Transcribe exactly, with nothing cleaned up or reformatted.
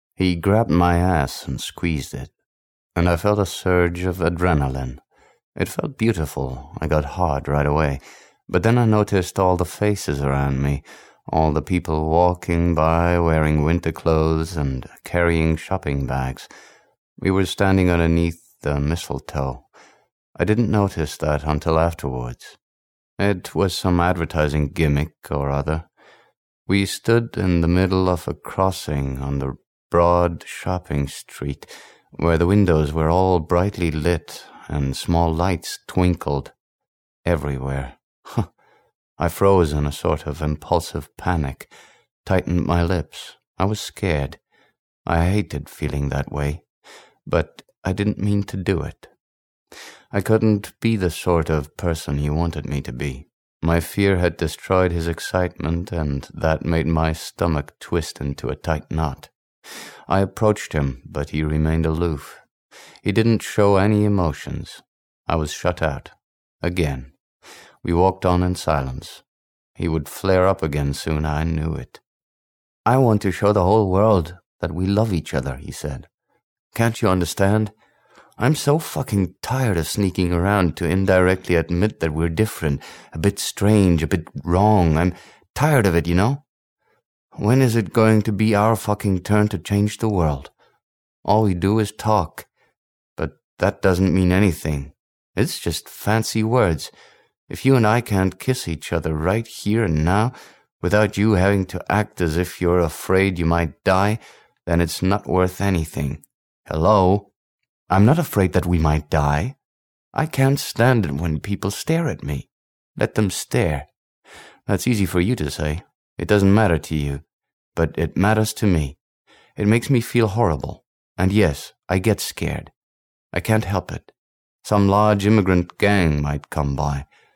He grabbed my ass and squeezed it, and I felt a surge of adrenaline. It felt beautiful. I got hard right away. But then I noticed all the faces around me, all the people walking by wearing winter clothes and carrying shopping bags. We were standing underneath the mistletoe. I didn't notice that until afterwards. It was some advertising gimmick or other. We stood in the middle of a crossing on the broad shopping street, where the windows were all brightly lit and small lights twinkled everywhere. I froze in a sort of impulsive panic, tightened my lips. I was scared. I hated feeling that way, but I didn't mean to do it. I couldn't be the sort of person he wanted me to be. My fear had destroyed his excitement, and that made my stomach twist into a tight knot. I approached him, but he remained aloof. He didn't show any emotions. I was shut out. Again. We walked on in silence. He would flare up again soon, I knew it. "I want to show the whole world that we love each other," he said. "Can't you understand? I'm so fucking tired of sneaking around to indirectly admit that we're different, a bit strange, a bit wrong. I'm tired of it, you know? When is it going to be our fucking turn to change the world? All we do is talk, but that doesn't mean anything. It's just fancy words. If you and I can't kiss each other right here and now, without you having to act as if you're afraid you might die, then it's not worth anything. Hello? I'm not afraid that we might die. I can't stand it when people stare at me. Let them stare. That's easy for you to say. It doesn't matter to you, but it matters to me. It makes me feel horrible. And yes, I get scared. I can't help it. Some large immigrant gang might come by.